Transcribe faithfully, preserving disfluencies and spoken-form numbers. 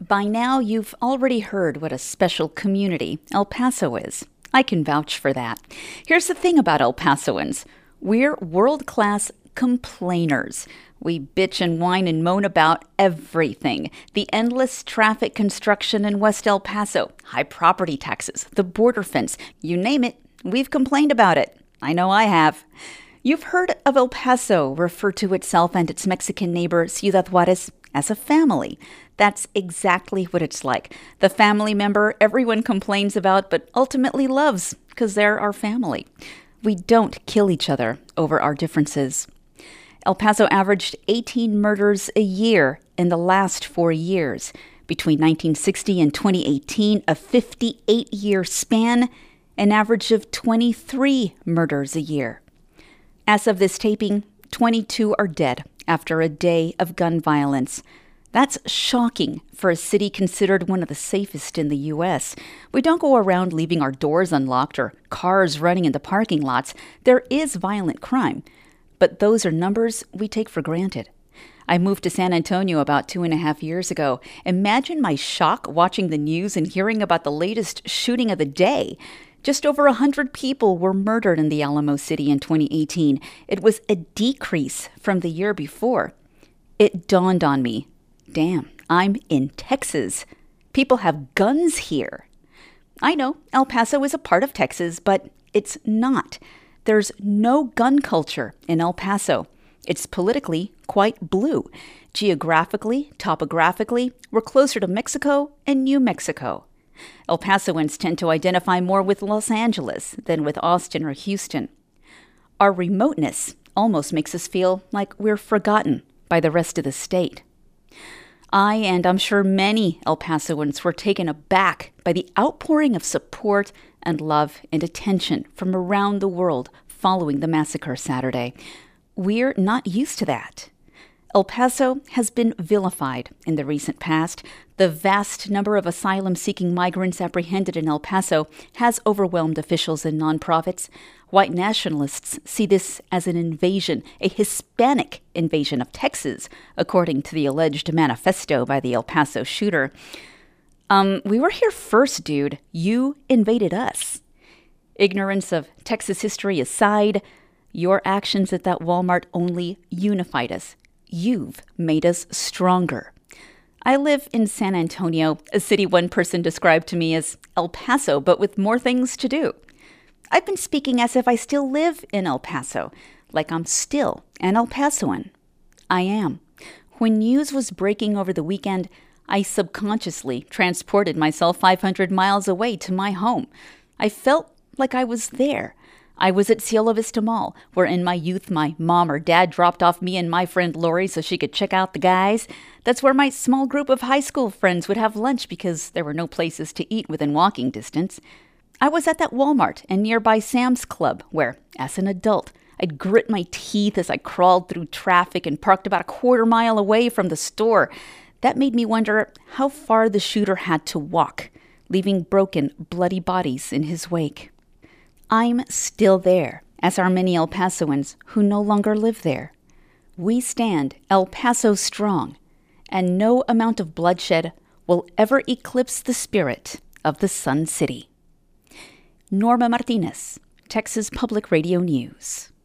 By now, you've already heard what a special community El Paso is. I can vouch for that. Here's the thing about El Pasoans. We're world-class complainers. We bitch and whine and moan about everything. The endless traffic construction in West El Paso, high property taxes, the border fence, you name it, we've complained about it. I know I have. You've heard of El Paso refer to itself and its Mexican neighbor Ciudad Juarez as a family. That's exactly what it's like. The family member everyone complains about but ultimately loves because they're our family. We don't kill each other over our differences. El Paso averaged eighteen murders a year in the last four years. Between nineteen sixty and twenty eighteen, a fifty-eight-year span, an average of twenty-three murders a year. As of this taping, twenty-two are dead after a day of gun violence. That's shocking for a city considered one of the safest in the U S. We don't go around leaving our doors unlocked or cars running into parking lots. There is violent crime, but those are numbers we take for granted. I moved to San Antonio about two and a half years ago. Imagine my shock watching the news and hearing about the latest shooting of the day. Just over one hundred people were murdered in the Alamo City in twenty eighteen. It was a decrease from the year before. It dawned on me, damn, I'm in Texas. People have guns here. I know El Paso is a part of Texas, but it's not. There's no gun culture in El Paso. It's politically quite blue. Geographically, topographically, we're closer to Mexico and New Mexico. El Pasoans tend to identify more with Los Angeles than with Austin or Houston. Our remoteness almost makes us feel like we're forgotten by the rest of the state. I, and I'm sure many El Pasoans, were taken aback by the outpouring of support and love and attention from around the world following the massacre Saturday. We're not used to that. El Paso has been vilified in the recent past. The vast number of asylum-seeking migrants apprehended in El Paso has overwhelmed officials and nonprofits. White nationalists see this as an invasion, a Hispanic invasion of Texas, according to the alleged manifesto by the El Paso shooter. Um, we were here first, dude. You invaded us. Ignorance of Texas history aside, your actions at that Walmart only unified us. You've made us stronger. I live in San Antonio, a city one person described to me as El Paso, but with more things to do. I've been speaking as if I still live in El Paso, like I'm still an El Pasoan. I am. When news was breaking over the weekend, I subconsciously transported myself five hundred miles away to my home. I felt like I was there. I was at Cielo Vista Mall, where in my youth my mom or dad dropped off me and my friend Lori so she could check out the guys. That's where my small group of high school friends would have lunch because there were no places to eat within walking distance. I was at that Walmart and nearby Sam's Club, where, as an adult, I'd grit my teeth as I crawled through traffic and parked about a quarter mile away from the store. That made me wonder how far the shooter had to walk, leaving broken, bloody bodies in his wake. I'm still there, as are many El Pasoans who no longer live there. We stand El Paso strong, and no amount of bloodshed will ever eclipse the spirit of the Sun City. Norma Martinez, Texas Public Radio News.